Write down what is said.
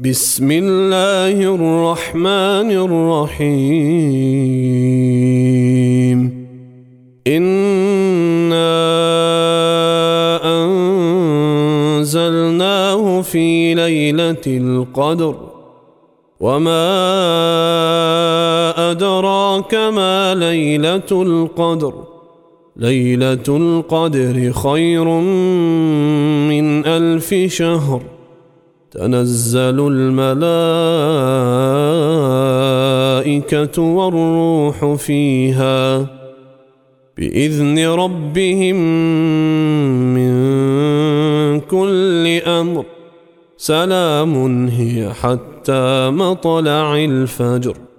بسم الله الرحمن الرحيم إنا أنزلناه في ليلة القدر وما أدراك ما ليلة القدر ليلة القدر خير من 1000 شهر تنزل الملائكة والروح فيها بإذن ربهم من كل أمر سلام هي حتى مطلع الفجر.